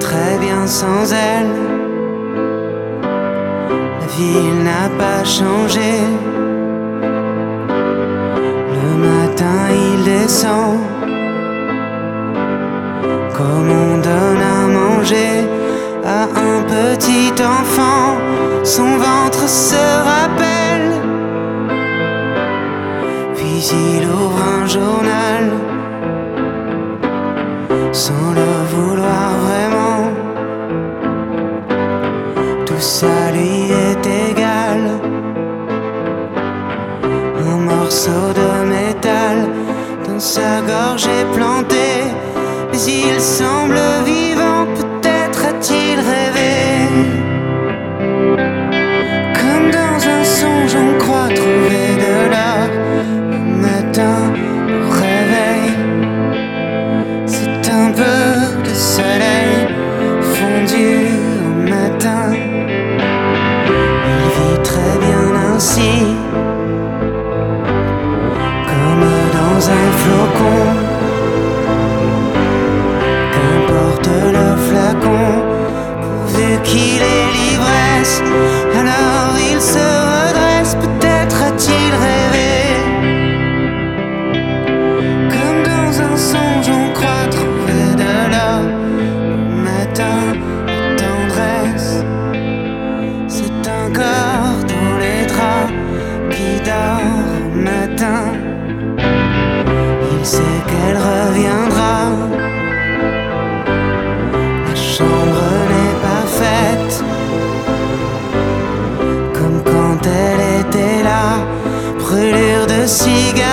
très bien sans elle. La ville n'a pas changé. Le matin il descend, comme on donne à manger à un petit enfant. Son ventre se rappelle, puis il ouvre un journal, sans le vouloir vraiment. Tout ça lui est égal. Un morceau de métal dans sa gorge est planté, mais il semble vivant, peut-être a-t-il rêvé. Comme dans un songe on croit trouver de l'or. Le matin au réveil, c'est un peu de soleil fondu au matin. Il vit très bien ainsi, comme dans un flocon. Qu'importe le flacon, pourvu qu'il ait l'ivresse, alors il se redresse, peut-être a-t-il rêvé. Comme dans un songe on croit trouver de l'or. Le matin, la tendresse, c'est un corps dans les draps qui dort au matin. Il sait qu'elle reviendra. La chambre n'est pas faite comme quand elle était là. Brûlure de cigare